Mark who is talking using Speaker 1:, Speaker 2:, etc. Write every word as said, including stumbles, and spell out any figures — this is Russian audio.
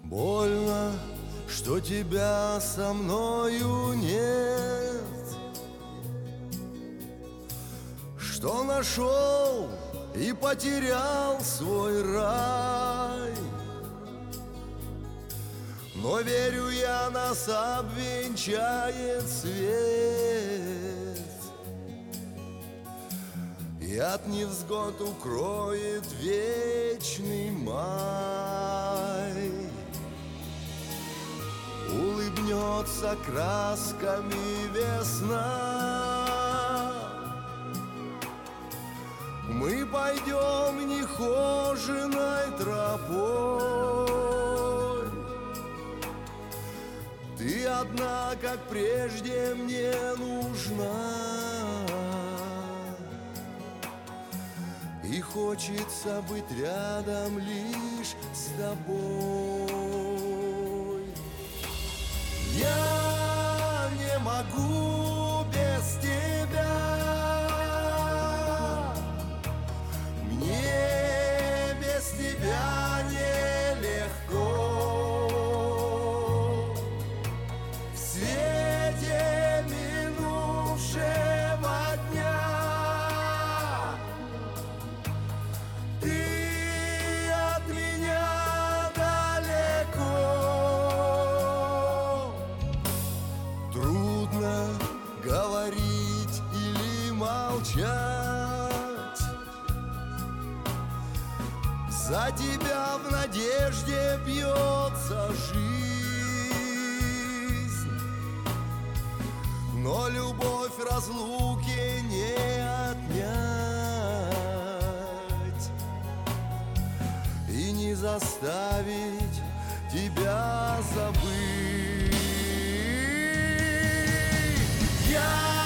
Speaker 1: Больно, что тебя со мною нет, что нашел и потерял свой рай. Но верю я, нас обвенчает свет, и от невзгод укроет вечный май. Улыбнется красками весна, мы пойдем нехоженой тропой. Ты одна, как прежде, мне нужна, и хочется быть рядом лишь с тобой. Я не могу без тебя, мне без тебя нелегко. В свете минувшего дня ты от меня далеко. Трудно говорить или молчать, за тебя в надежде бьется жизнь, но любовь разлуки не отнять и не заставить тебя забыть. Я